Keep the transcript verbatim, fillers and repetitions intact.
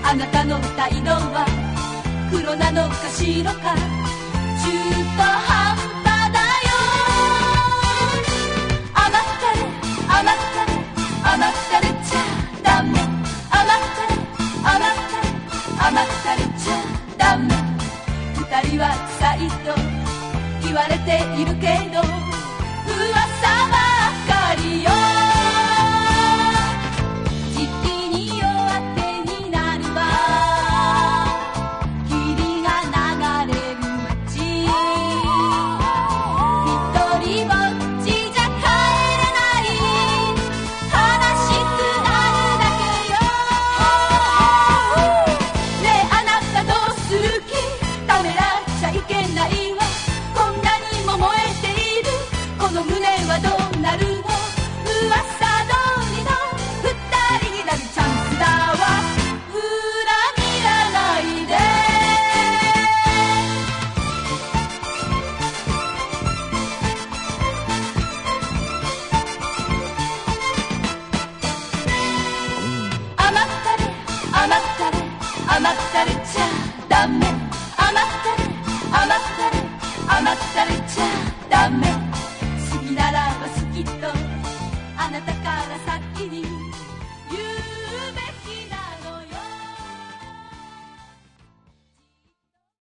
あなたの態度は黒なのか白か中途半端だよ。甘ったれ甘ったれ甘ったれちゃダメ。甘ったれ甘ったれ甘ったれちゃダメ。二人は臭いと言われているけど噂ばっかりよ。じきに夜明けになるわ。霧が流れる街。一人ぼっちじゃ帰れない。悲しくなるだけよ。ねえあなたどうする気。ためらっちゃいけないわ。こんなにも燃えているこの胸はどうなるの。噂通りの二人になるチャンスだわ。裏切らないで。甘ったれ甘ったれ甘ったれちゃダメ。甘ったれ甘ったれ甘ったれちゃダメ。好きならば好きとあなたから先に